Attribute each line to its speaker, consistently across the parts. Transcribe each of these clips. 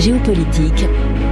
Speaker 1: Géopolitique,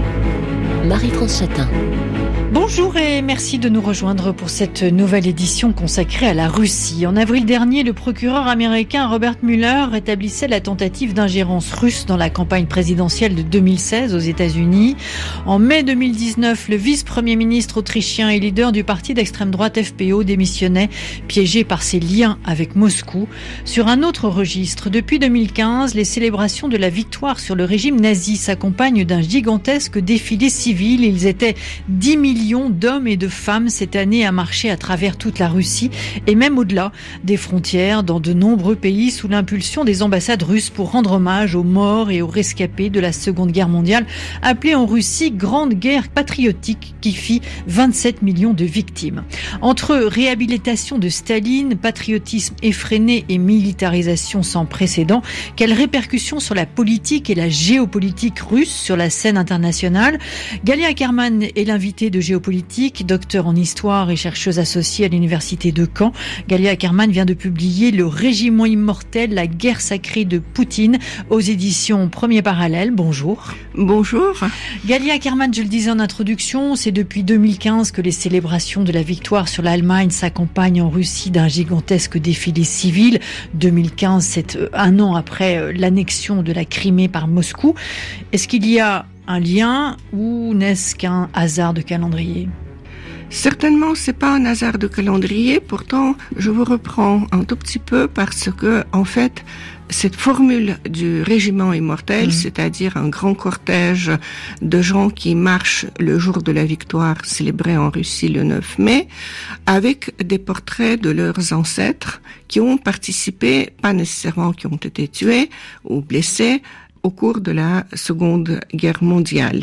Speaker 1: Marie-France Chatin.
Speaker 2: Bonjour et merci de nous rejoindre pour cette nouvelle édition consacrée à la Russie. En avril dernier, le procureur américain Robert Mueller rétablissait la tentative d'ingérence russe dans la campagne présidentielle de 2016 aux États-Unis. En mai 2019, le vice-premier ministre autrichien et leader du parti d'extrême droite FPO démissionnait, piégé par ses liens avec Moscou. Sur un autre registre, depuis 2015, les célébrations de la victoire sur le régime nazi s'accompagnent d'un gigantesque défilé civil. Ils étaient 10 millions d'hommes et de femmes cette année à marcher à travers toute la Russie et même au-delà des frontières dans de nombreux pays sous l'impulsion des ambassades russes pour rendre hommage aux morts et aux rescapés de la Seconde Guerre mondiale, appelée en Russie Grande Guerre patriotique qui fit 27 millions de victimes. Entre réhabilitation de Staline, patriotisme effréné et militarisation sans précédent, quelles répercussions sur la politique et la géopolitique russe sur la scène internationale? Galia Ackerman est l'invitée de Géopolitique, docteur en histoire et chercheuse associée à l'université de Caen. Galia Ackerman vient de publier Le Régiment immortel, la guerre sacrée de Poutine aux éditions Premier Parallèle. Bonjour.
Speaker 3: Bonjour.
Speaker 2: Galia Ackerman, je le disais en introduction, c'est depuis 2015 que les célébrations de la victoire sur l'Allemagne s'accompagnent en Russie d'un gigantesque défilé civil. 2015, c'est un an après l'annexion de la Crimée par Moscou. Est-ce qu'il y a un lien ou n'est-ce qu'un hasard de calendrier?
Speaker 3: Certainement, c'est pas un hasard de calendrier. Pourtant, je vous reprends un tout petit peu parce que, en fait, cette formule du régiment immortel, c'est-à-dire un grand cortège de gens qui marchent le jour de la victoire célébrée en Russie le 9 mai, avec des portraits de leurs ancêtres qui ont participé, pas nécessairement qui ont été tués ou blessés, au cours de la Seconde Guerre mondiale.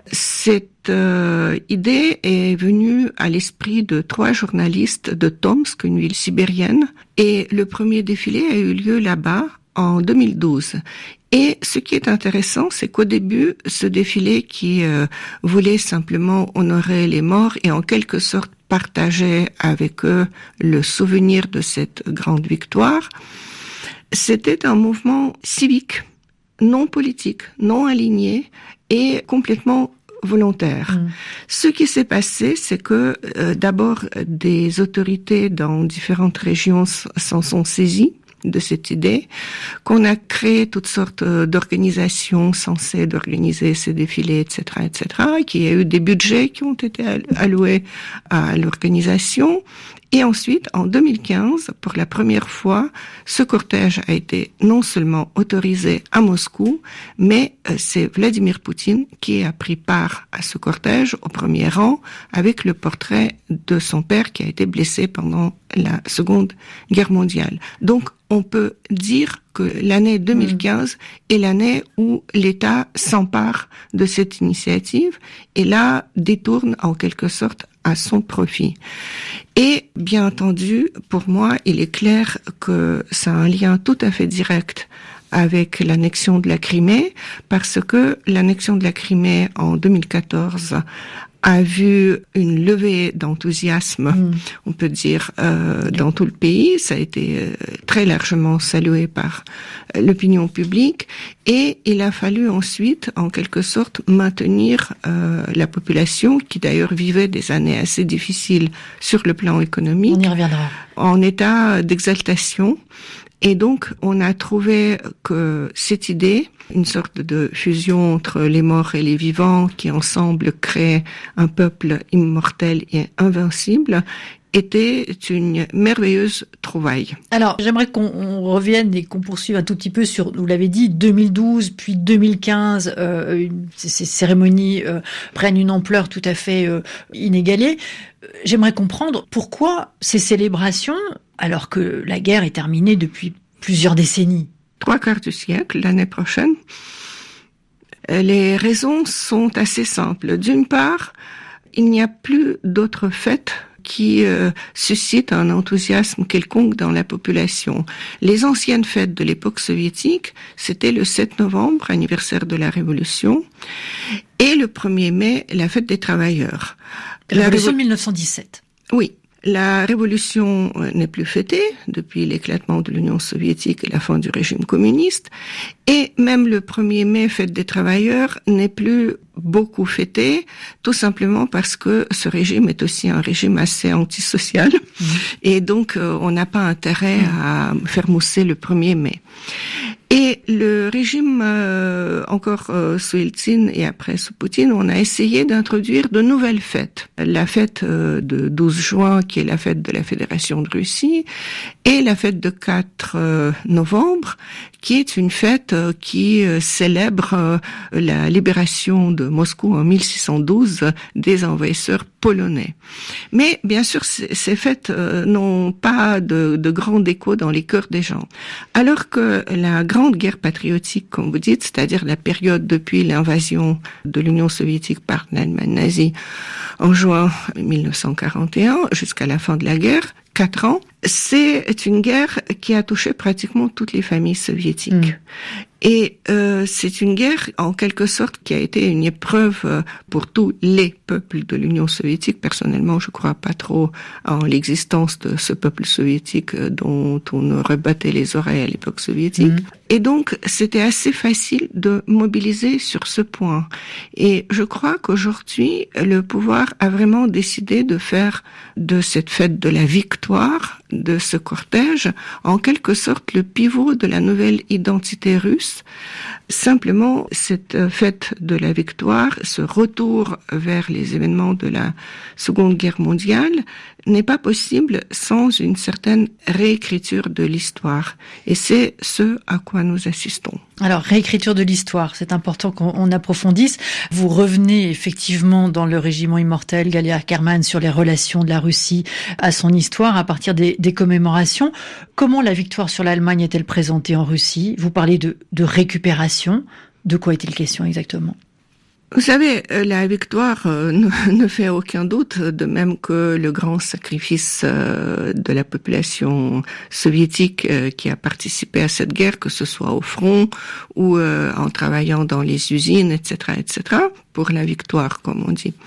Speaker 3: Cette idée est venue à l'esprit de 3 journalistes de Tomsk, une ville sibérienne, et le premier défilé a eu lieu là-bas en 2012. Et ce qui est intéressant, c'est qu'au début, ce défilé qui voulait simplement honorer les morts et en quelque sorte partager avec eux le souvenir de cette grande victoire, c'était un mouvement civique, non politique, non aligné et complètement volontaire. Ce qui s'est passé, c'est que d'abord des autorités dans différentes régions s'en sont saisies de cette idée, qu'on a créé toutes sortes d'organisations censées d'organiser ces défilés, etc., qu'il y a eu des budgets qui ont été alloués à l'organisation. Et ensuite, en 2015, pour la première fois, ce cortège a été non seulement autorisé à Moscou, mais c'est Vladimir Poutine qui a pris part à ce cortège au premier rang avec le portrait de son père qui a été blessé pendant la Seconde Guerre mondiale. Donc, on peut dire que l'année 2015 est l'année où l'État s'empare de cette initiative et la détourne en quelque sorte à son profit. Et bien entendu, pour moi, il est clair que ça a un lien tout à fait direct avec l'annexion de la Crimée, parce que l'annexion de la Crimée en 2014 a vu une levée d'enthousiasme, on peut dire, dans tout le pays. Ça a été très largement salué par l'opinion publique. Et il a fallu ensuite, en quelque sorte, maintenir la population, qui d'ailleurs vivait des années assez difficiles sur le plan économique,
Speaker 2: on y reviendra,
Speaker 3: en état d'exaltation. Et donc, on a trouvé que cette idée, une sorte de fusion entre les morts et les vivants qui ensemble créent un peuple immortel et invincible, était une merveilleuse trouvaille.
Speaker 2: Alors, j'aimerais qu'on revienne et qu'on poursuive un tout petit peu sur, vous l'avez dit, 2012, puis 2015, ces cérémonies prennent une ampleur tout à fait inégalée. J'aimerais comprendre pourquoi ces célébrations, alors que la guerre est terminée depuis plusieurs décennies.
Speaker 3: 3/4 du siècle, l'année prochaine. Les raisons sont assez simples. D'une part, il n'y a plus d'autres fêtes qui suscitent un enthousiasme quelconque dans la population. Les anciennes fêtes de l'époque soviétique, c'était le 7 novembre, anniversaire de la Révolution, et le 1er mai, la fête des travailleurs.
Speaker 2: La Révolution de 1917.
Speaker 3: Oui. La révolution n'est plus fêtée depuis l'éclatement de l'Union soviétique et la fin du régime communiste. Et même le 1er mai, fête des travailleurs, n'est plus beaucoup fêté, tout simplement parce que ce régime est aussi un régime assez antisocial. Et donc, on n'a pas intérêt à faire mousser le 1er mai. Et le régime, encore sous Eltsine et après sous Poutine, on a essayé d'introduire de nouvelles fêtes. La fête de 12 juin, qui est la fête de la Fédération de Russie, et la fête de 4 novembre, qui est une fête qui célèbre la libération de Moscou en 1612 des envahisseurs polonais. Mais bien sûr, ces fêtes n'ont pas de grand écho dans les cœurs des gens. Alors que la grande guerre patriotique, comme vous dites, c'est-à-dire la période depuis l'invasion de l'Union soviétique par l'Allemagne nazie en juin 1941 jusqu'à la fin de la guerre, 4 ans, c'est une guerre qui a touché pratiquement toutes les familles soviétiques. Et c'est une guerre, en quelque sorte, qui a été une épreuve pour tous les peuples de l'Union soviétique. Personnellement, je crois pas trop en l'existence de ce peuple soviétique dont on rebattait les oreilles à l'époque soviétique. Et donc, c'était assez facile de mobiliser sur ce point. Et je crois qu'aujourd'hui, le pouvoir a vraiment décidé de faire de cette fête de la victoire, de ce cortège, en quelque sorte le pivot de la nouvelle identité russe. Simplement, cette fête de la victoire, ce retour vers les événements de la Seconde Guerre mondiale, n'est pas possible sans une certaine réécriture de l'histoire. Et c'est ce à quoi nous assistons.
Speaker 2: Alors, réécriture de l'histoire, c'est important qu'on approfondisse. Vous revenez effectivement dans le régiment immortel Galia Ackerman sur les relations de la Russie à son histoire à partir des commémorations. Comment la victoire sur l'Allemagne est-elle présentée en Russie? Vous parlez de récupération. De quoi est-il question exactement?
Speaker 3: Vous savez, la victoire ne fait aucun doute, de même que le grand sacrifice de la population soviétique qui a participé à cette guerre, que ce soit au front ou en travaillant dans les usines, etc., pour la victoire, comme on dit.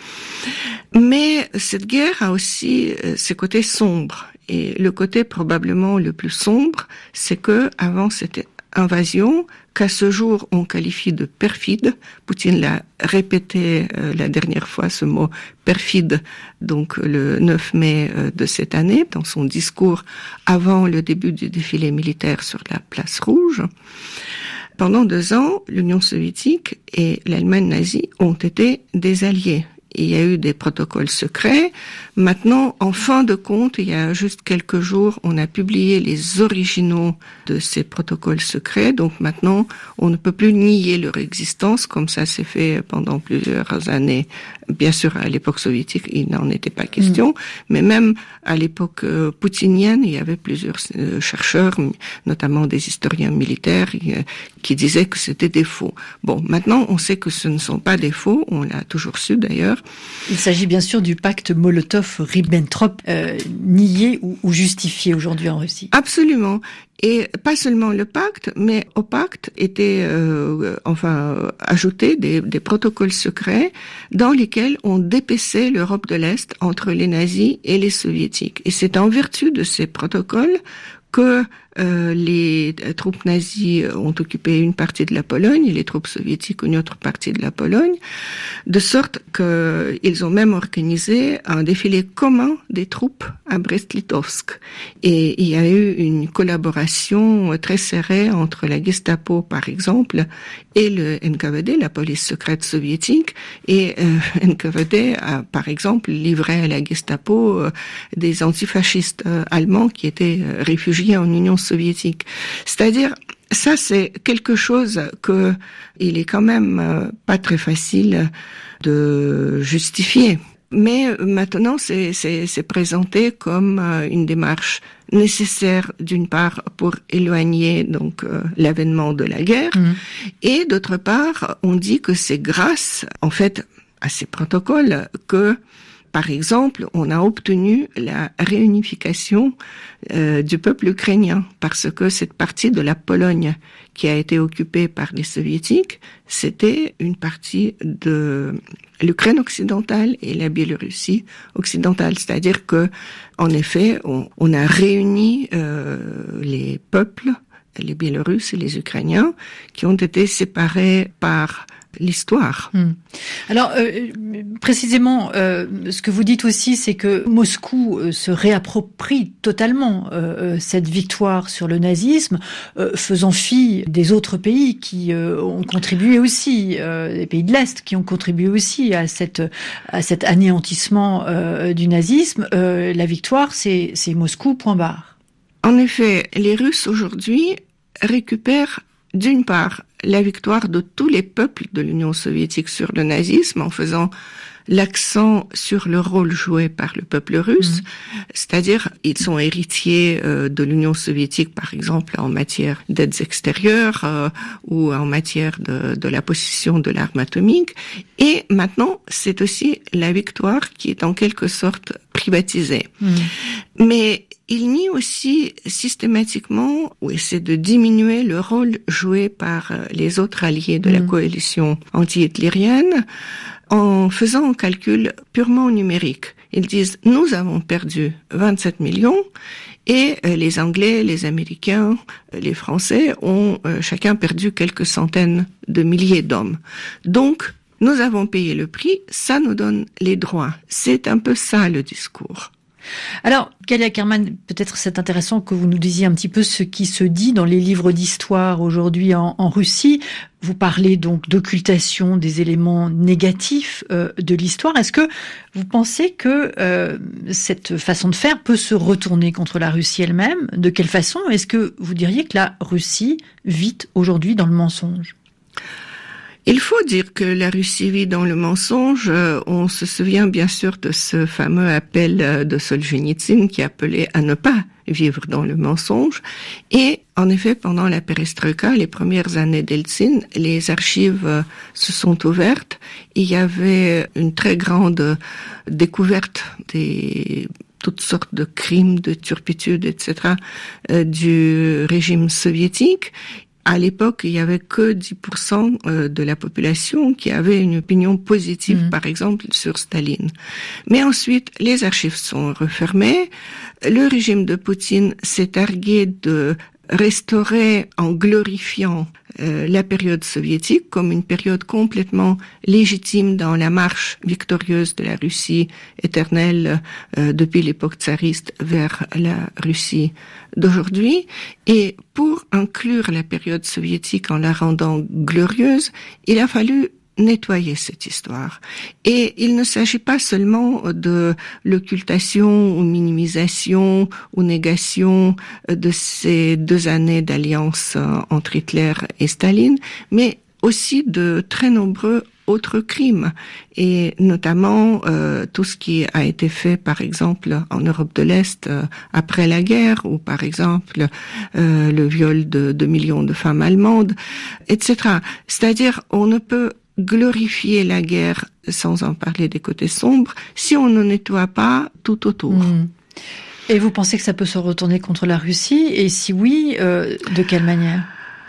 Speaker 3: Mais cette guerre a aussi ses côtés sombres. Et le côté probablement le plus sombre, c'est que avant cette invasion, qu'à ce jour on qualifie de perfide. Poutine l'a répété la dernière fois, ce mot perfide, donc le 9 mai de cette année, dans son discours avant le début du défilé militaire sur la place Rouge. Pendant 2 ans, l'Union soviétique et l'Allemagne nazie ont été des alliés. Il y a eu des protocoles secrets. Maintenant, en fin de compte, il y a juste quelques jours, on a publié les originaux de ces protocoles secrets. Donc maintenant, on ne peut plus nier leur existence, comme ça s'est fait pendant plusieurs années. Bien sûr, à l'époque soviétique, il n'en était pas question. Mais même à l'époque poutinienne, il y avait plusieurs chercheurs, notamment des historiens militaires, qui disaient que c'était des faux. Bon, maintenant, on sait que ce ne sont pas des faux. On l'a toujours su d'ailleurs.
Speaker 2: Il s'agit bien sûr du pacte Molotov-Ribbentrop, nié ou justifié aujourd'hui en Russie.
Speaker 3: Absolument. Et pas seulement le pacte, mais au pacte étaient ajoutés des protocoles secrets dans lesquels on dépaissait l'Europe de l'Est entre les nazis et les soviétiques. Et c'est en vertu de ces protocoles que les troupes nazies ont occupé une partie de la Pologne et les troupes soviétiques une autre partie de la Pologne, de sorte qu'ils ont même organisé un défilé commun des troupes à Brest-Litovsk. Et il y a eu une collaboration très serrée entre la Gestapo, par exemple, et le NKVD, la police secrète soviétique. Et NKVD a, par exemple, livré à la Gestapo des antifascistes allemands qui étaient réfugiés en Union soviétique. C'est-à-dire, ça c'est quelque chose que il est quand même pas très facile de justifier. Mais maintenant, c'est présenté comme une démarche nécessaire, d'une part, pour éloigner donc l'avènement de la guerre, et d'autre part, on dit que c'est grâce, en fait, à ces protocoles que par exemple, on a obtenu la réunification du peuple ukrainien parce que cette partie de la Pologne qui a été occupée par les soviétiques, c'était une partie de l'Ukraine occidentale et la Biélorussie occidentale. C'est-à-dire que, en effet, on a réuni les peuples, les Biélorusses et les Ukrainiens, qui ont été séparés par l'histoire.
Speaker 2: Alors, précisément, ce que vous dites aussi, c'est que Moscou se réapproprie totalement cette victoire sur le nazisme, faisant fi des autres pays qui ont contribué aussi, des pays de l'Est qui ont contribué aussi à cet anéantissement du nazisme. La victoire, c'est Moscou, point barre.
Speaker 3: En effet, les Russes aujourd'hui récupèrent d'une part la victoire de tous les peuples de l'Union soviétique sur le nazisme en faisant l'accent sur le rôle joué par le peuple russe, c'est-à-dire ils sont héritiers de l'Union soviétique par exemple en matière d'aides extérieures ou en matière de la possession de l'arme atomique, et maintenant c'est aussi la victoire qui est en quelque sorte privatisée. Mais il nie aussi systématiquement ou essaie de diminuer le rôle joué par les autres alliés de la coalition anti-hitlérienne en faisant un calcul purement numérique. Ils disent « Nous avons perdu 27 millions et les Anglais, les Américains, les Français ont chacun perdu quelques centaines de milliers d'hommes. Donc, nous avons payé le prix, ça nous donne les droits. » C'est un peu ça le discours.
Speaker 2: Alors, Galia Kerman, peut-être c'est intéressant que vous nous disiez un petit peu ce qui se dit dans les livres d'histoire aujourd'hui en Russie. Vous parlez donc d'occultation des éléments négatifs de l'histoire. Est-ce que vous pensez que cette façon de faire peut se retourner contre la Russie elle-même ? De quelle façon est-ce que vous diriez que la Russie vit aujourd'hui dans le mensonge ?
Speaker 3: Il faut dire que la Russie vit dans le mensonge. On se souvient bien sûr de ce fameux appel de Solzhenitsyn qui appelait à ne pas vivre dans le mensonge. Et en effet, pendant la perestroïka, les premières années d'Eltsine, les archives se sont ouvertes. Il y avait une très grande découverte des toutes sortes de crimes, de turpitudes, etc., du régime soviétique. À l'époque, il y avait que 10% de la population qui avait une opinion positive, par exemple, sur Staline. Mais ensuite, les archives sont refermées. Le régime de Poutine s'est targué de restaurer en glorifiant la période soviétique comme une période complètement légitime dans la marche victorieuse de la Russie éternelle depuis l'époque tsariste vers la Russie d'aujourd'hui. Et pour inclure la période soviétique en la rendant glorieuse, il a fallu nettoyer cette histoire. Et il ne s'agit pas seulement de l'occultation ou minimisation ou négation de ces 2 années d'alliance entre Hitler et Staline, mais aussi de très nombreux autres crimes, et notamment tout ce qui a été fait, par exemple, en Europe de l'Est après la guerre, ou par exemple le viol de millions de femmes allemandes, etc. C'est-à-dire, on ne peut glorifier la guerre sans en parler des côtés sombres si on ne nettoie pas tout autour.
Speaker 2: Et vous pensez que ça peut se retourner contre la Russie? Et si oui, de quelle manière?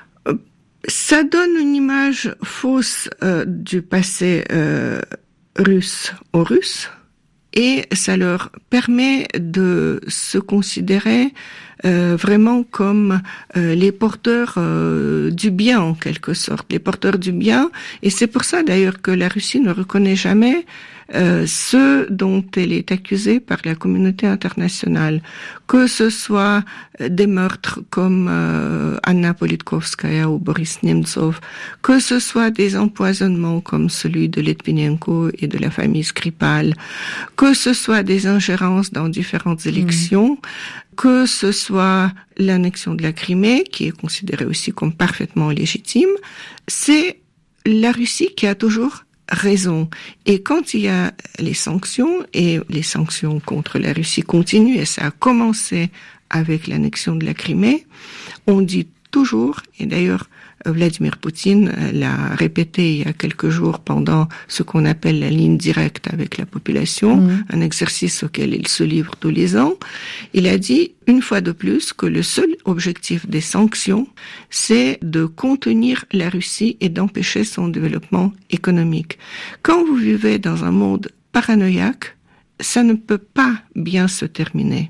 Speaker 3: Ça donne une image fausse du passé russe aux Russes, et ça leur permet de se considérer vraiment comme les porteurs du bien, en quelque sorte, les porteurs du bien. Et c'est pour ça d'ailleurs que la Russie ne reconnaît jamais ceux dont elle est accusée par la communauté internationale, que ce soit des meurtres comme Anna Politkovskaya ou Boris Nemtsov, que ce soit des empoisonnements comme celui de Litvinenko et de la famille Skripal, que ce soit des ingérences dans différentes élections, que ce soit l'annexion de la Crimée, qui est considérée aussi comme parfaitement légitime. C'est la Russie qui a toujours raison. Et quand il y a les sanctions, et les sanctions contre la Russie continuent, et ça a commencé avec l'annexion de la Crimée, on dit toujours, et d'ailleurs Vladimir Poutine l'a répété il y a quelques jours pendant ce qu'on appelle la ligne directe avec la population, un exercice auquel il se livre tous les ans. Il a dit une fois de plus que le seul objectif des sanctions, c'est de contenir la Russie et d'empêcher son développement économique. Quand vous vivez dans un monde paranoïaque, ça ne peut pas bien se terminer.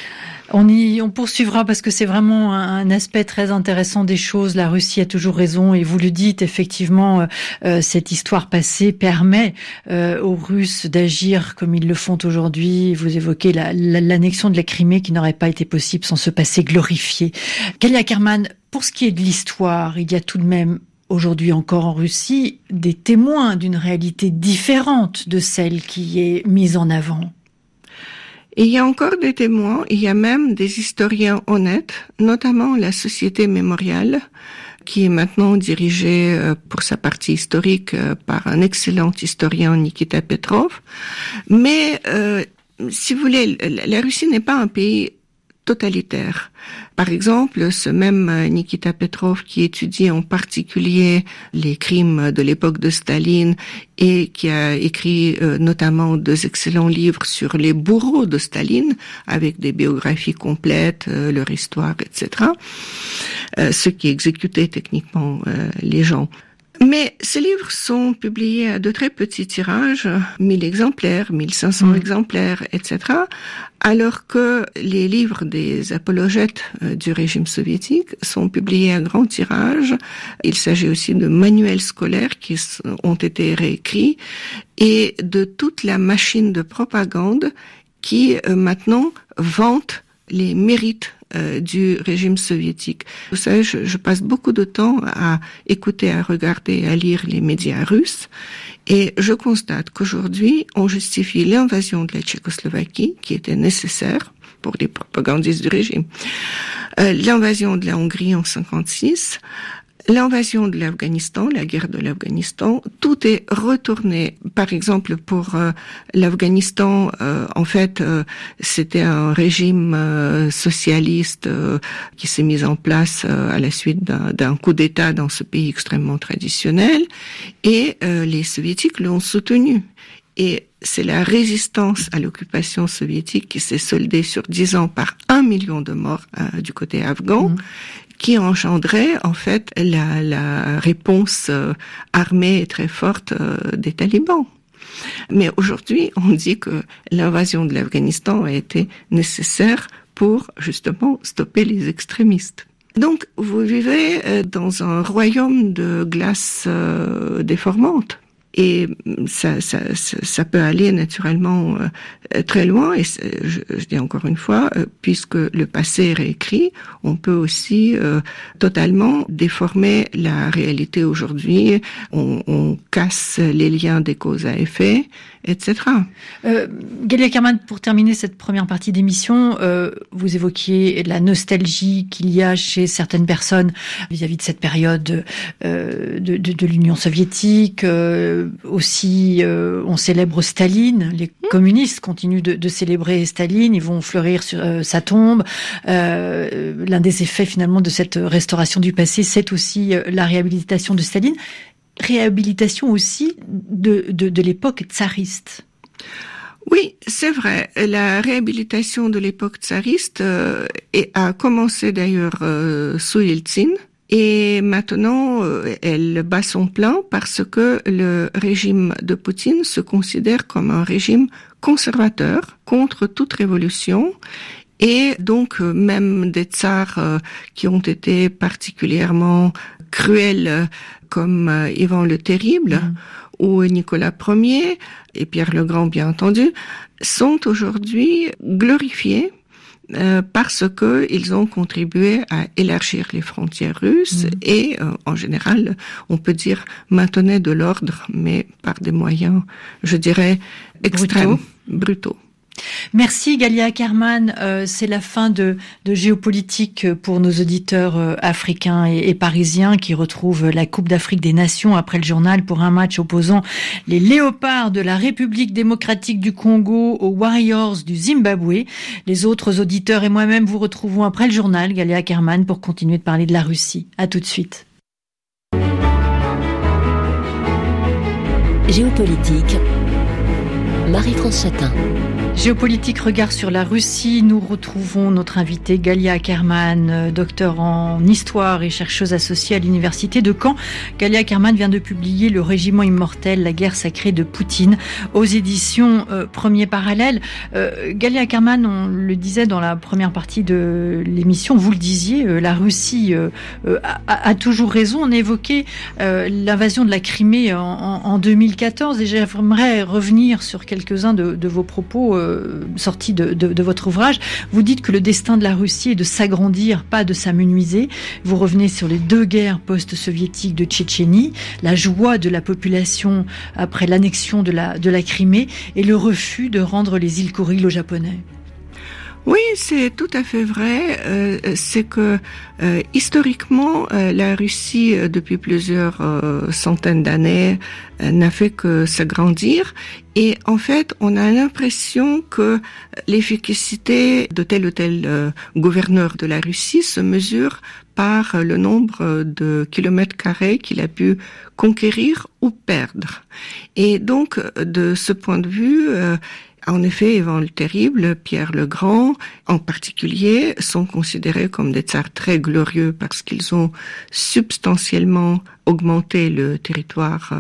Speaker 2: On poursuivra parce que c'est vraiment un aspect très intéressant des choses. La Russie a toujours raison et vous le dites, effectivement, cette histoire passée permet aux Russes d'agir comme ils le font aujourd'hui. Vous évoquez l'annexion de la Crimée qui n'aurait pas été possible sans ce passé glorifié. Galia Kerman, pour ce qui est de l'histoire, il y a tout de même aujourd'hui encore en Russie des témoins d'une réalité différente de celle qui est mise en avant.
Speaker 3: Il y a encore des témoins, il y a même des historiens honnêtes, notamment la Société mémoriale, qui est maintenant dirigée pour sa partie historique par un excellent historien, Nikita Petrov. Mais si vous voulez, la Russie n'est pas un pays totalitaire. Par exemple, ce même Nikita Petrov qui étudie en particulier les crimes de l'époque de Staline et qui a écrit notamment 2 excellents livres sur les bourreaux de Staline avec des biographies complètes, leur histoire, etc. Ceux qui exécutaient techniquement les gens. Mais ces livres sont publiés à de très petits tirages, 1000 exemplaires, 1500 exemplaires, etc., alors que les livres des apologètes du régime soviétique sont publiés à grand tirage. Il s'agit aussi de manuels scolaires qui ont été réécrits et de toute la machine de propagande qui maintenant vante les mérites du régime soviétique. Vous savez, je passe beaucoup de temps à écouter, à regarder, à lire les médias russes et je constate qu'aujourd'hui, on justifie l'invasion de la Tchécoslovaquie, qui était nécessaire pour les propagandistes du régime, l'invasion de la Hongrie en 1956, l'invasion de l'Afghanistan, la guerre de l'Afghanistan, tout est retourné. Par exemple, pour l'Afghanistan, en fait, c'était un régime socialiste qui s'est mis en place à la suite d'un coup d'État dans ce pays extrêmement traditionnel, et les Soviétiques l'ont soutenu. Et c'est la résistance à l'occupation soviétique qui s'est soldée sur 10 ans par 1 million de morts du côté afghan, qui engendrait en fait la réponse armée très forte des talibans. Mais aujourd'hui, on dit que l'invasion de l'Afghanistan a été nécessaire pour justement stopper les extrémistes. Donc, vous vivez dans un royaume de glace déformante. Et ça peut aller naturellement très loin. Et je dis encore une fois, puisque le passé est réécrit, on peut aussi totalement déformer la réalité aujourd'hui. On casse les liens des causes à effet, etc.
Speaker 2: Galia Kerman, pour terminer cette première partie d'émission, vous évoquiez la nostalgie qu'il y a chez certaines personnes vis-à-vis de cette période de l'Union soviétique. Aussi, on célèbre Staline. Les communistes continuent de célébrer Staline. Ils vont fleurir sur sa tombe. L'un des effets finalement de cette restauration du passé, c'est aussi la réhabilitation de Staline. Réhabilitation aussi de l'époque tsariste.
Speaker 3: Oui, c'est vrai. La réhabilitation de l'époque tsariste a commencé d'ailleurs sous Yeltsin. Et maintenant, elle bat son plein parce que le régime de Poutine se considère comme un régime conservateur contre toute révolution. Et donc, même des tsars qui ont été particulièrement cruels, comme Ivan le Terrible ou Nicolas Ier, et Pierre le Grand, bien entendu, sont aujourd'hui glorifiés parce que ils ont contribué à élargir les frontières russes et en général, on peut dire maintenaient de l'ordre, mais par des moyens, je dirais, extrêmes, brutaux.
Speaker 2: Merci Galia Ackerman. C'est la fin de Géopolitique pour nos auditeurs africains et parisiens qui retrouvent la Coupe d'Afrique des Nations après le journal pour un match opposant les Léopards de la République démocratique du Congo aux Warriors du Zimbabwe. Les autres auditeurs et moi-même vous retrouvons après le journal, Galia Ackerman, pour continuer de parler de la Russie. À tout de suite.
Speaker 1: Géopolitique, Marie-France Chatin.
Speaker 2: Géopolitique, regard sur la Russie. Nous retrouvons notre invitée Galia Ackerman, docteur en histoire et chercheuse associée à l'université de Caen. Galia Ackerman vient de publier Le Régiment immortel, la guerre sacrée de Poutine aux éditions Premier Parallèle. Galia Ackerman, on le disait dans la première partie de l'émission, vous le disiez, la Russie a toujours raison. On évoquait l'invasion de la Crimée en 2014 et j'aimerais revenir sur quelques-uns de vos propos sorti de votre ouvrage. Vous dites que le destin de la Russie est de s'agrandir, pas de s'amenuiser. Vous revenez sur les 2 guerres post-soviétiques de Tchétchénie, la joie de la population après l'annexion de la Crimée et le refus de rendre les îles Kouriles aux Japonais.
Speaker 3: Oui, c'est tout à fait vrai. C'est que historiquement, la Russie, depuis plusieurs centaines d'années, n'a fait que s'agrandir. Et en fait, on a l'impression que l'efficacité de tel ou tel gouverneur de la Russie se mesure par le nombre de kilomètres carrés qu'il a pu conquérir ou perdre. Et donc, de ce point de vue, en effet, Ivan le Terrible, Pierre le Grand, en particulier, sont considérés comme des tsars très glorieux parce qu'ils ont substantiellement augmenté le territoire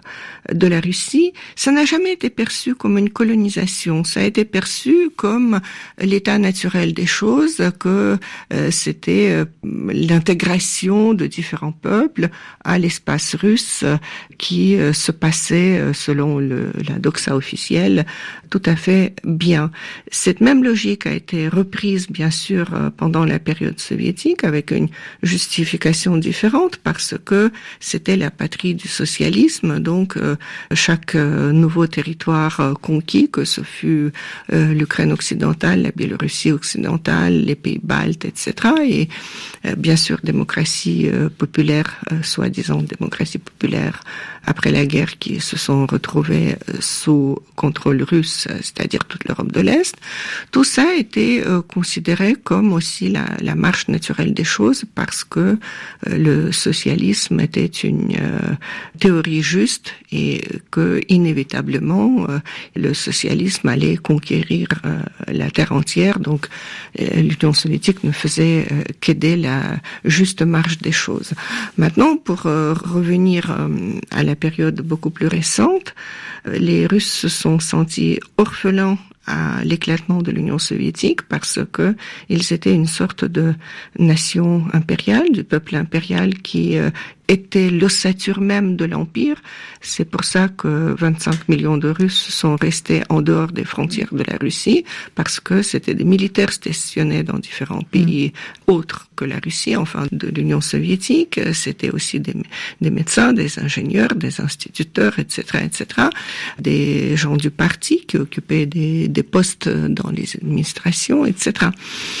Speaker 3: de la Russie. Ça n'a jamais été perçu comme une colonisation. Ça a été perçu comme l'état naturel des choses, que c'était l'intégration de différents peuples à l'espace russe qui se passait, selon la doxa officielle, tout à fait bien. Cette même logique a été reprise, bien sûr, pendant la période soviétique, avec une justification différente, parce que c'était la patrie du socialisme, donc chaque nouveau territoire conquis, que ce fut l'Ukraine occidentale, la Biélorussie occidentale, les pays baltes, etc., et bien sûr démocratie populaire, soi-disant démocratie populaire après la guerre, qui se sont retrouvés sous contrôle russe, c'est-à-dire toute l'Europe de l'Est. Tout ça a été considéré comme aussi la marche naturelle des choses, parce que le socialisme était une théorie juste et que inévitablement le socialisme allait conquérir la terre entière. Donc l'Union soviétique ne faisait qu'aider la juste marche des choses. Maintenant, pour revenir à la période beaucoup plus récente, les Russes se sont sentis orphelins à l'éclatement de l'Union soviétique parce que ils étaient une sorte de nation impériale, du peuple impérial qui était l'ossature même de l'Empire. C'est pour ça que 25 millions de Russes sont restés en dehors des frontières de la Russie, parce que c'était des militaires stationnés dans différents pays autres que la Russie, enfin de l'Union soviétique. C'était aussi des médecins, des ingénieurs, des instituteurs, etc., etc., des gens du parti qui occupaient des postes dans les administrations, etc.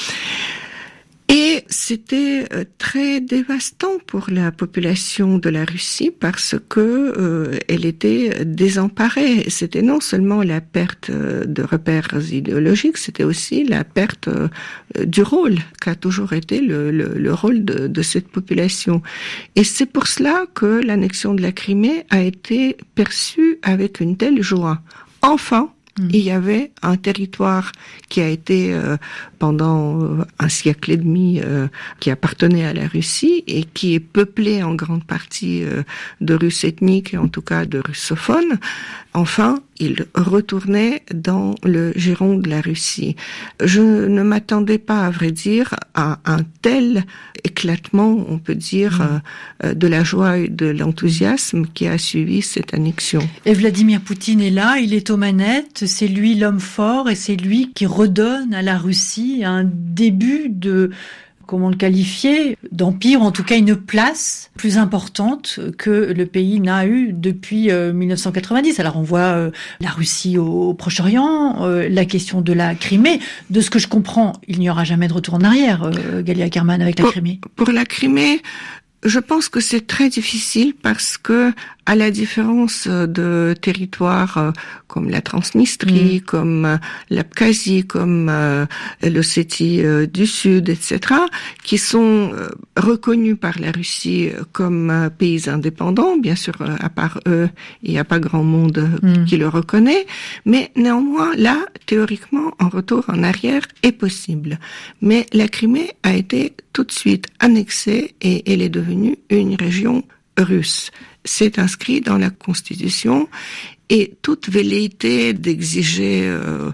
Speaker 3: Et c'était très dévastant pour la population de la Russie parce que elle était désemparée. C'était non seulement la perte de repères idéologiques, c'était aussi la perte du rôle qu'a toujours été le rôle de cette population. Et c'est pour cela que l'annexion de la Crimée a été perçue avec une telle joie. Enfin, il y avait un territoire qui a été pendant un siècle et demi qui appartenait à la Russie et qui est peuplé en grande partie de Russes ethniques et en tout cas de russophones. Enfin, il retournait dans le giron de la Russie. Je ne m'attendais pas, à vrai dire, à un tel éclatement, on peut dire, de la joie et de l'enthousiasme qui a suivi cette annexion.
Speaker 2: Et Vladimir Poutine est là, il est aux manettes, c'est lui l'homme fort et c'est lui qui redonne à la Russie un début de comment le qualifier, d'empire, en tout cas une place plus importante que le pays n'a eu depuis 1990. Alors on voit la Russie au Proche-Orient, la question de la Crimée. De ce que je comprends, il n'y aura jamais de retour en arrière, Galia Ackerman, avec la Crimée.
Speaker 3: Pour la Crimée, je pense que c'est très difficile parce que, à la différence de territoires comme la Transnistrie, comme l'Abkhazie, comme l'Ossétie du Sud, etc., qui sont reconnus par la Russie comme pays indépendants, bien sûr, à part eux, il n'y a pas grand monde qui le reconnaît, mais néanmoins, là, théoriquement, un retour en arrière est possible. Mais la Crimée a été tout de suite annexée et elle est devenue une région russe. C'est inscrit dans la Constitution et toute velléité d'exiger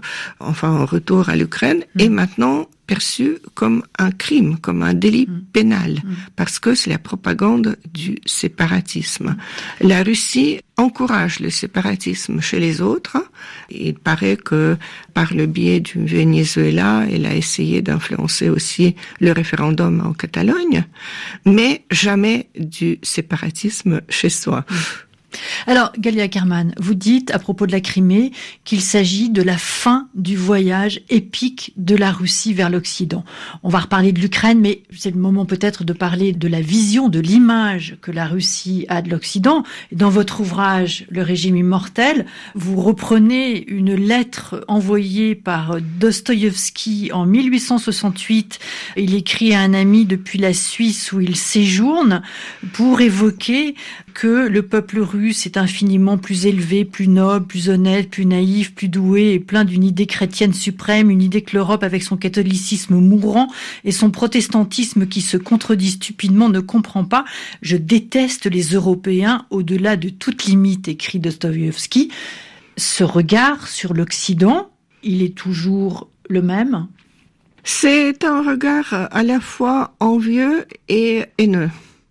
Speaker 3: un retour à l'Ukraine est maintenant perçue comme un crime, comme un délit pénal, parce que c'est la propagande du séparatisme. La Russie encourage le séparatisme chez les autres. Il paraît que par le biais du Venezuela, elle a essayé d'influencer aussi le référendum en Catalogne, mais jamais du séparatisme chez soi.
Speaker 2: Alors, Galia Ackerman, vous dites à propos de la Crimée qu'il s'agit de la fin du voyage épique de la Russie vers l'Occident. On va reparler de l'Ukraine, mais c'est le moment peut-être de parler de la vision, de l'image que la Russie a de l'Occident. Dans votre ouvrage, Le régime immortel, vous reprenez une lettre envoyée par Dostoïevski en 1868. Il écrit à un ami depuis la Suisse où il séjourne pour évoquer que le peuple russe est infiniment plus élevé, plus noble, plus honnête, plus naïf, plus doué et plein d'une idée chrétienne suprême, une idée que l'Europe, avec son catholicisme mourant et son protestantisme qui se contredit stupidement, ne comprend pas. Je déteste les Européens au-delà de toute limite, écrit Dostoïevski. Ce regard sur l'Occident, il est toujours le même ?
Speaker 3: C'est un regard à la fois envieux et haineux.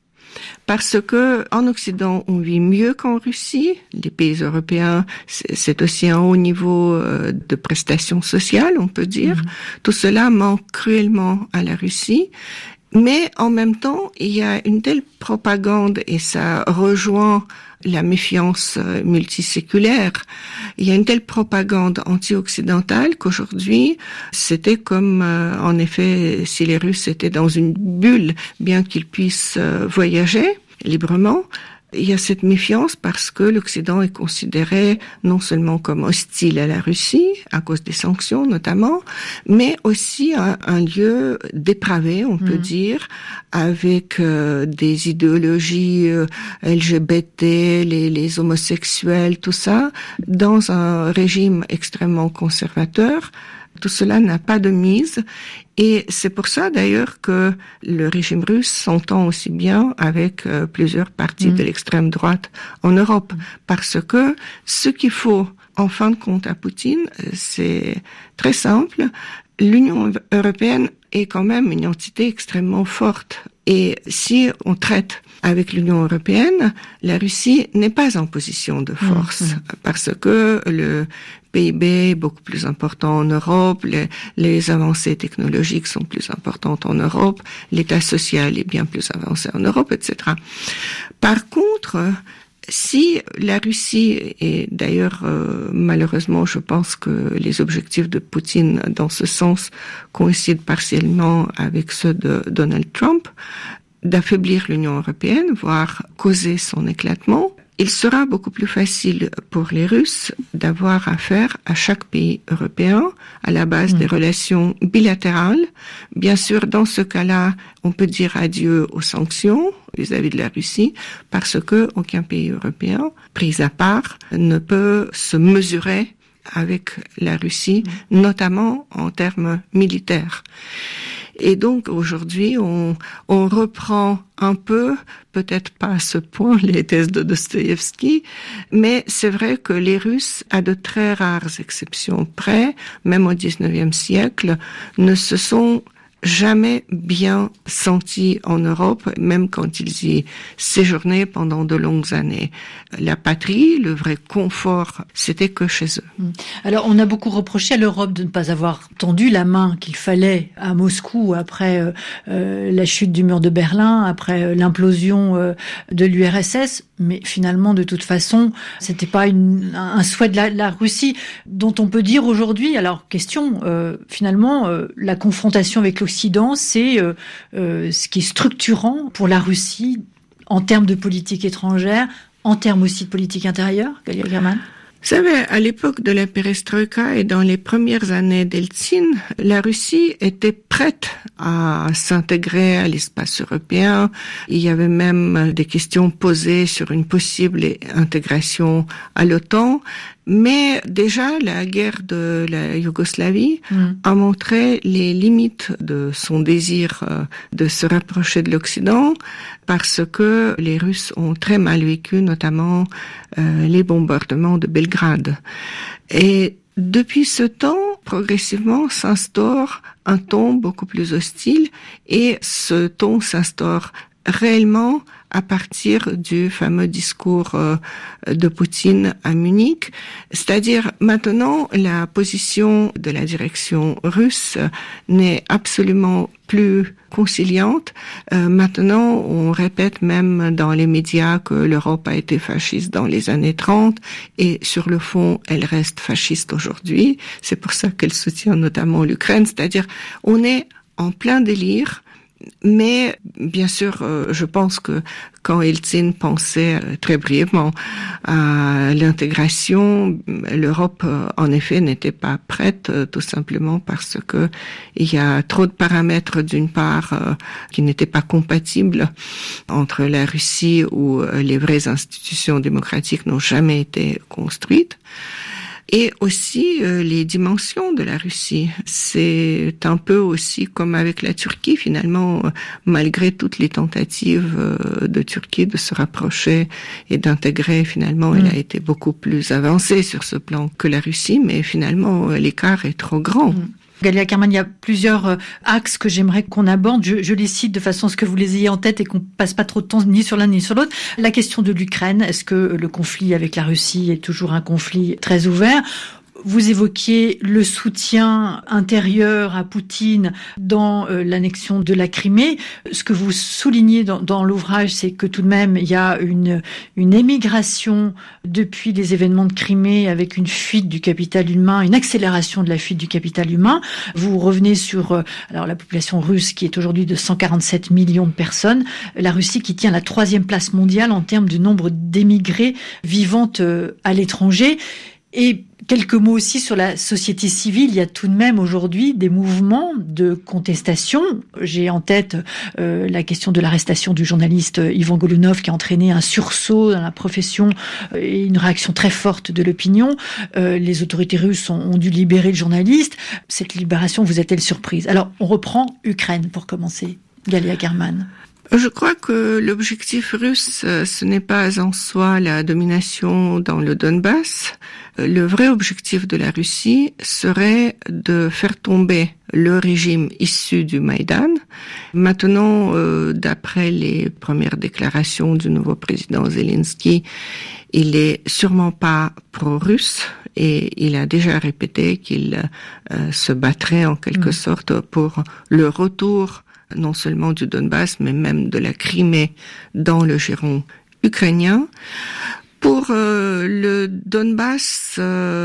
Speaker 3: Parce que en Occident, on vit mieux qu'en Russie. Les pays européens, c'est aussi un haut niveau de prestations sociales, on peut dire. Tout cela manque cruellement à la Russie. Mais en même temps, il y a une telle propagande, et ça rejoint la méfiance multiséculaire. Il y a une telle propagande anti-occidentale qu'aujourd'hui, c'était comme, en effet, si les Russes étaient dans une bulle, bien qu'ils puissent voyager librement. Il y a cette méfiance parce que l'Occident est considéré non seulement comme hostile à la Russie, à cause des sanctions notamment, mais aussi un lieu dépravé, on peut dire, avec des idéologies LGBT, les homosexuels, tout ça, dans un régime extrêmement conservateur. Tout cela n'a pas de mise et c'est pour ça d'ailleurs que le régime russe s'entend aussi bien avec plusieurs partis de l'extrême droite en Europe, parce que ce qu'il faut en fin de compte à Poutine, c'est très simple. L'Union européenne est quand même une entité extrêmement forte et si on traite avec l'Union européenne, la Russie n'est pas en position de force parce que le PIB est beaucoup plus important en Europe, les avancées technologiques sont plus importantes en Europe, l'état social est bien plus avancé en Europe, etc. Par contre, si la Russie, et d'ailleurs malheureusement je pense que les objectifs de Poutine dans ce sens coïncident partiellement avec ceux de Donald Trump, d'affaiblir l'Union européenne, voire causer son éclatement, il sera beaucoup plus facile pour les Russes d'avoir affaire à chaque pays européen à la base des relations bilatérales. Bien sûr, dans ce cas-là, on peut dire adieu aux sanctions vis-à-vis de la Russie parce que aucun pays européen, pris à part, ne peut se mesurer avec la Russie, notamment en termes militaires. Et donc aujourd'hui, on reprend un peu, peut-être pas à ce point, les thèses de Dostoïevski, mais c'est vrai que les Russes, à de très rares exceptions près, même au XIXe siècle, ne se sont jamais bien senti en Europe, même quand ils y séjournaient pendant de longues années. La patrie, le vrai confort, c'était que chez eux.
Speaker 2: Alors, on a beaucoup reproché à l'Europe de ne pas avoir tendu la main qu'il fallait à Moscou après la chute du mur de Berlin, après l'implosion de l'URSS. Mais finalement, de toute façon, c'était pas un souhait de la Russie, dont on peut dire aujourd'hui, alors question, finalement, la confrontation avec l'Occident, c'est ce qui est structurant pour la Russie en termes de politique étrangère, en termes aussi de politique intérieure, Galia German.
Speaker 3: Vous savez, à l'époque de la perestroïka et dans les premières années d'Eltsine, la Russie était prête à s'intégrer à l'espace européen. Il y avait même des questions posées sur une possible intégration à l'OTAN. Mais déjà, la guerre de la Yougoslavie a montré les limites de son désir de se rapprocher de l'Occident, parce que les Russes ont très mal vécu, notamment les bombardements de Belgrade. Et depuis ce temps, progressivement s'instaure un ton beaucoup plus hostile, et ce ton s'instaure réellement à partir du fameux discours de Poutine à Munich. C'est-à-dire, maintenant, la position de la direction russe n'est absolument plus conciliante. Maintenant, on répète même dans les médias que l'Europe a été fasciste dans les années 30, et sur le fond, elle reste fasciste aujourd'hui. C'est pour ça qu'elle soutient notamment l'Ukraine. C'est-à-dire, on est en plein délire. Mais bien sûr, je pense que quand Eltsine pensait très brièvement à l'intégration, l'Europe, en effet, n'était pas prête, tout simplement parce que il y a trop de paramètres, d'une part, qui n'étaient pas compatibles entre la Russie, où les vraies institutions démocratiques n'ont jamais été construites, et aussi les dimensions de la Russie. C'est un peu aussi comme avec la Turquie, finalement, malgré toutes les tentatives de Turquie de se rapprocher et d'intégrer, finalement, elle a été beaucoup plus avancée sur ce plan que la Russie, mais finalement, l'écart est trop grand.
Speaker 2: Galia German, il y a plusieurs axes que j'aimerais qu'on aborde. Je les cite de façon à ce que vous les ayez en tête et qu'on passe pas trop de temps ni sur l'un ni sur l'autre. La question de l'Ukraine, est-ce que le conflit avec la Russie est toujours un conflit très ouvert ? Vous évoquiez le soutien intérieur à Poutine dans l'annexion de la Crimée. Ce que vous soulignez dans l'ouvrage, c'est que tout de même, il y a une émigration depuis les événements de Crimée, avec une fuite du capital humain, une accélération de la fuite du capital humain. Vous revenez sur alors la population russe qui est aujourd'hui de 147 millions de personnes. La Russie qui tient la 3e place mondiale en termes de nombre d'émigrés vivant à l'étranger. Et quelques mots aussi sur la société civile. Il y a tout de même aujourd'hui des mouvements de contestation. J'ai en tête la question de l'arrestation du journaliste Ivan Golunov qui a entraîné un sursaut dans la profession et une réaction très forte de l'opinion. Les autorités russes ont dû libérer le journaliste. Cette libération vous a-t-elle surprise ? Alors, on reprend Ukraine pour commencer. Galia German.
Speaker 3: Je crois que l'objectif russe, ce n'est pas en soi la domination dans le Donbass. Le vrai objectif de la Russie serait de faire tomber le régime issu du Maïdan. Maintenant, d'après les premières déclarations du nouveau président Zelensky, il est sûrement pas pro-russe et il a déjà répété qu'il se battrait en quelque sorte pour le retour non seulement du Donbass, mais même de la Crimée dans le giron ukrainien. Pour le Donbass,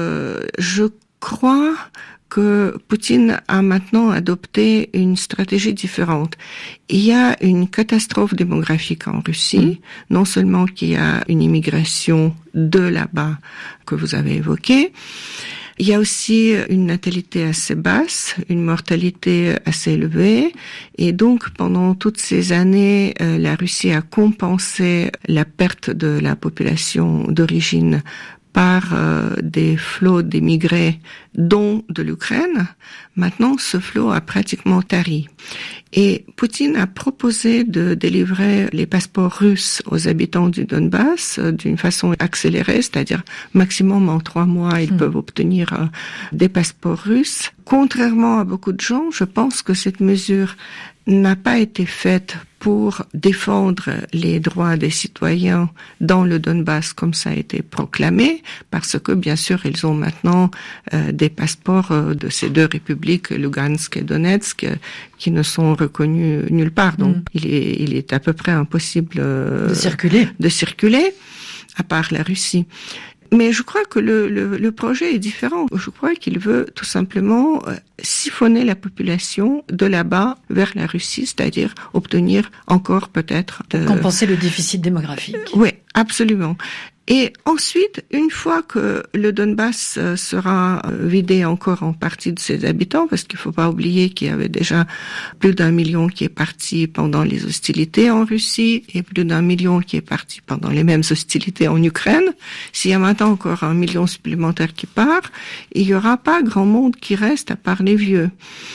Speaker 3: je crois que Poutine a maintenant adopté une stratégie différente. Il y a une catastrophe démographique en Russie, non seulement qu'il y a une immigration de là-bas que vous avez évoquée, il y a aussi une natalité assez basse, une mortalité assez élevée, et donc pendant toutes ces années, la Russie a compensé la perte de la population d'origine par des flots d'émigrés, dont de l'Ukraine. Maintenant, ce flot a pratiquement tari. Et Poutine a proposé de délivrer les passeports russes aux habitants du Donbass d'une façon accélérée, c'est-à-dire maximum en 3 mois, ils peuvent obtenir des passeports russes. Contrairement à beaucoup de gens, je pense que cette mesure n'a pas été faite pour défendre les droits des citoyens dans le Donbass comme ça a été proclamé, parce que bien sûr ils ont maintenant des passeports de ces 2 républiques, Lugansk et Donetsk, qui ne sont reconnus nulle part. Donc il est à peu près impossible de circuler, à part la Russie. Mais je crois que le projet est différent. Je crois qu'il veut tout simplement siphonner la population de là-bas vers la Russie, c'est-à-dire obtenir encore peut-être...
Speaker 2: Compenser le déficit démographique.
Speaker 3: Oui, absolument. Et ensuite, une fois que le Donbass sera vidé encore en partie de ses habitants, parce qu'il faut pas oublier qu'il y avait déjà plus d'1 million qui est parti pendant les hostilités en Russie et plus d'1 million qui est parti pendant les mêmes hostilités en Ukraine. S'il y a maintenant encore 1 million supplémentaire qui part, il y aura pas grand monde qui reste à part les vieux.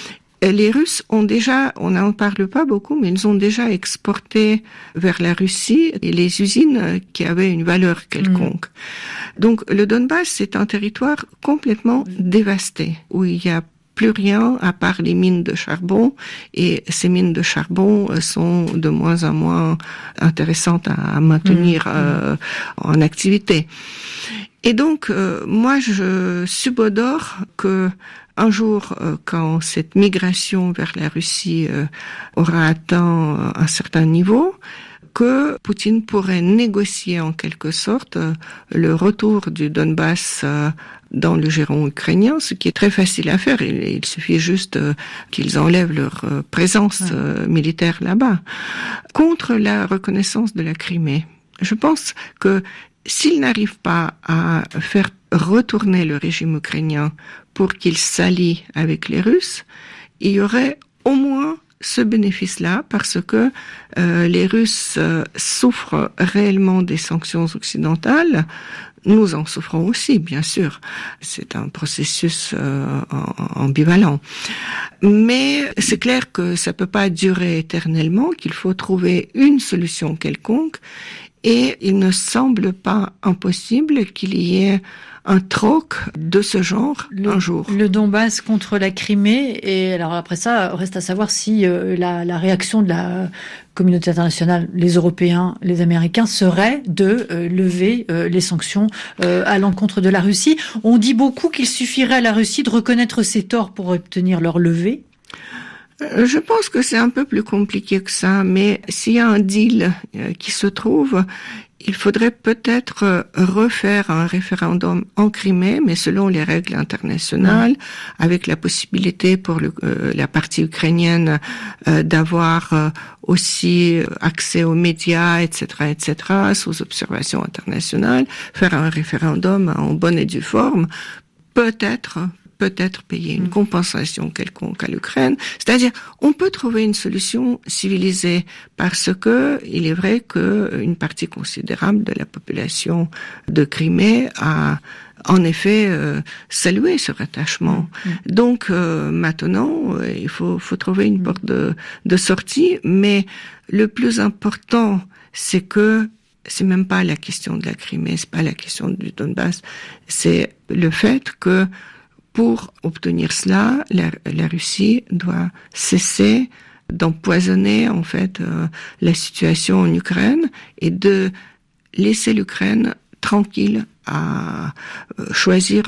Speaker 3: Les Russes ont déjà, on n'en parle pas beaucoup, mais ils ont déjà exporté vers la Russie les usines qui avaient une valeur quelconque. Donc le Donbass, c'est un territoire complètement dévasté, où il y a plus rien à part les mines de charbon, et ces mines de charbon sont de moins en moins intéressantes à maintenir en activité. Et donc, moi, je subodore que un jour, quand cette migration vers la Russie aura atteint un certain niveau, que Poutine pourrait négocier en quelque sorte le retour du Donbass dans le giron ukrainien, ce qui est très facile à faire. Il suffit juste qu'ils enlèvent leur présence militaire là-bas, contre la reconnaissance de la Crimée. Je pense que s'ils n'arrivent pas à faire retourner le régime ukrainien pour qu'il s'allie avec les Russes, il y aurait au moins ce bénéfice-là, parce que les Russes souffrent réellement des sanctions occidentales. Nous en souffrons aussi, bien sûr. C'est un processus ambivalent. Mais c'est clair que ça peut pas durer éternellement, qu'il faut trouver une solution quelconque. Et il ne semble pas impossible qu'il y ait un troc de ce genre un jour.
Speaker 2: Le Donbass contre la Crimée, et alors après ça, reste à savoir si la réaction de la communauté internationale, les Européens, les Américains, serait de lever les sanctions à l'encontre de la Russie. On dit beaucoup qu'il suffirait à la Russie de reconnaître ses torts pour obtenir leur levée.
Speaker 3: Je pense que c'est un peu plus compliqué que ça, mais s'il y a un deal qui se trouve, il faudrait peut-être refaire un référendum en Crimée, mais selon les règles internationales, avec la possibilité pour la partie ukrainienne d'avoir aussi accès aux médias, etc., sous observation internationale, faire un référendum en bonne et due forme, peut-être payer une compensation quelconque à l'Ukraine. C'est-à-dire, on peut trouver une solution civilisée, parce que il est vrai que une partie considérable de la population de Crimée a en effet salué ce rattachement. Donc maintenant, il faut trouver une porte de sortie, mais le plus important, c'est que c'est même pas la question de la Crimée, c'est pas la question du Donbass, c'est le fait que pour obtenir cela, la Russie doit cesser d'empoisonner en fait la situation en Ukraine et de laisser l'Ukraine tranquille à choisir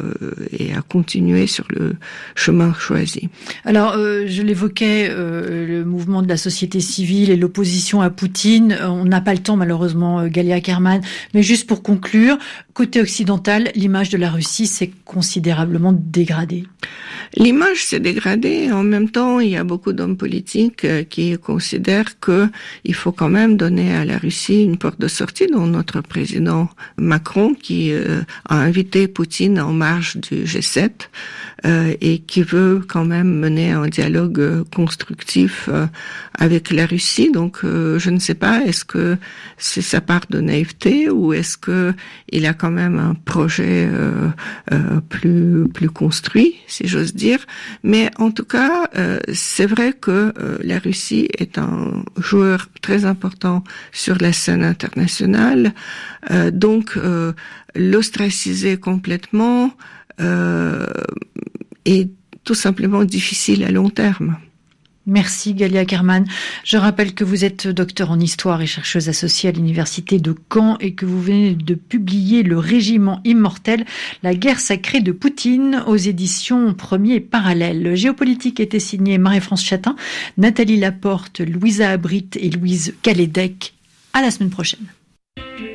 Speaker 3: et à continuer sur le chemin choisi.
Speaker 2: Alors, je l'évoquais, le mouvement de la société civile et l'opposition à Poutine. On n'a pas le temps, malheureusement, Galia Ackerman. Mais juste pour conclure, côté occidental, l'image de la Russie s'est considérablement dégradée.
Speaker 3: L'image s'est dégradée. En même temps, il y a beaucoup d'hommes politiques qui considèrent que il faut quand même donner à la Russie une porte de sortie, dont notre président Macron, qui a invité Poutine en marge du G7 et qui veut quand même mener un dialogue constructif avec la Russie. Donc je ne sais pas, est-ce que c'est sa part de naïveté ou est-ce que il a quand même un projet plus construit, si j'ose dire. Mais en tout cas, c'est vrai que la Russie est un joueur très important sur la scène internationale. Donc l'ostraciser complètement est tout simplement difficile à long terme.
Speaker 2: Merci Galia Kerman. Je rappelle que vous êtes docteur en histoire et chercheuse associée à l'université de Caen et que vous venez de publier Le Régiment immortel, la guerre sacrée de Poutine aux éditions Premier Parallèle. Géopolitique était signée Marie-France Chatin, Nathalie Laporte, Louisa Abrit et Louise Calédec. À la semaine prochaine.